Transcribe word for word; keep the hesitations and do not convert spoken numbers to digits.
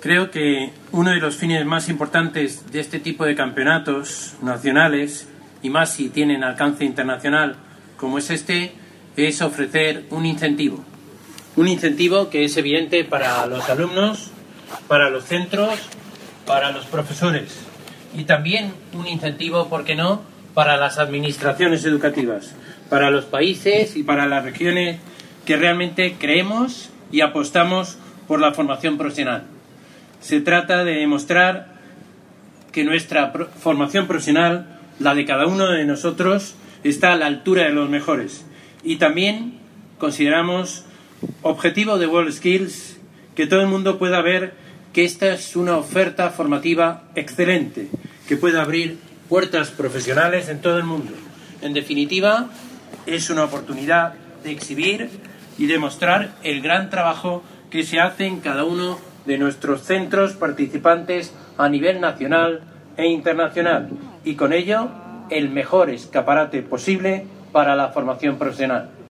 Creo que uno de los fines más importantes de este tipo de campeonatos nacionales, y más si tienen alcance internacional como es este, es ofrecer un incentivo. Un incentivo que es evidente para los alumnos, para los centros, para los profesores y también un incentivo, ¿por qué no?, para las administraciones educativas, para los países y para las regiones que realmente creemos y apostamos por la formación profesional. Se trata de demostrar que nuestra formación profesional, la de cada uno de nosotros, está a la altura de los mejores. Y también consideramos objetivo de WorldSkills que todo el mundo pueda ver que esta es una oferta formativa excelente, que puede abrir puertas profesionales en todo el mundo. En definitiva, es una oportunidad de exhibir y demostrar el gran trabajo que se hace en cada uno de nuestros centros participantes a nivel nacional e internacional, y con ello el mejor escaparate posible para la formación profesional.